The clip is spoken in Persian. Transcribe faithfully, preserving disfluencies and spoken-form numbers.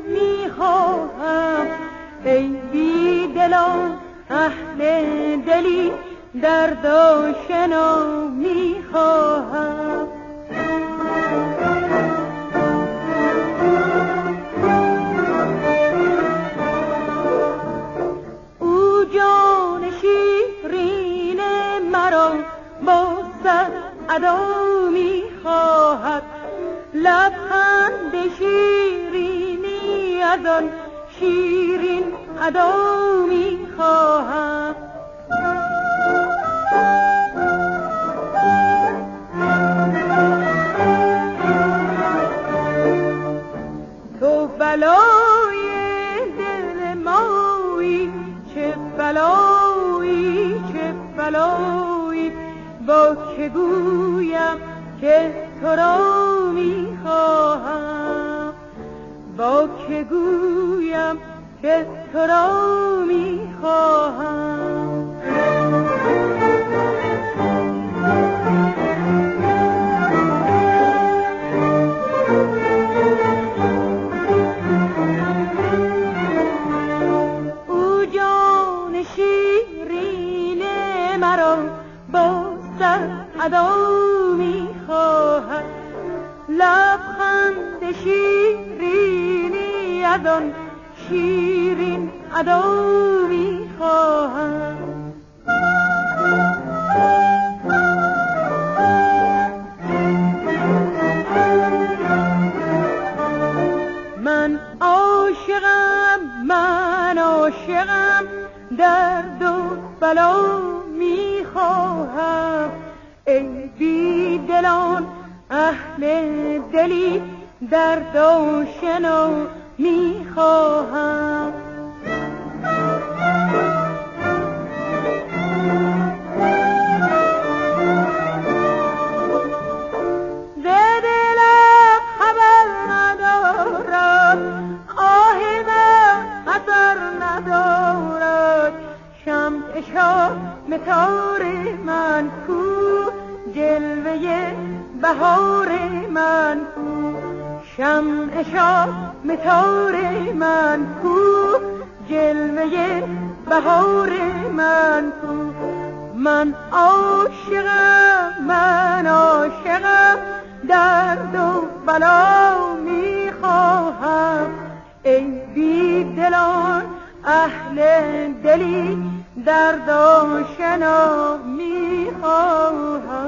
میخواهم، ای بی دلان اهل دلی درد آشنا میخواهم. او جان شیرین مرا با صد ادا میخواهد، لبخند شیرینی از آن شیرین ادا میخواهم. تو بلای دل مایی، چه بلایی چه بلایی، با که گویم که تو را میخواهم، با که گویم که تو را میخواهم. او جان شیرین مرا با صد ادا میخواهد، لبخند شیرینی از آن شیرین ادا میخواهم. من عاشقم من عاشقم، درد و بلا میخواهم، ای بی دلان اهل دلی درد آشنا میخواهم. ز دلم خبر ندارد، آه من خطر ندارد، شمع شام تار من کو، جلوه بهار من کو، شمع شام تار من کو، جلوه بهار من کو. من عاشقم من عاشقم، درد و بلا میخواهم، ای بی دلان اهل دلی درد آشنا میخواهم.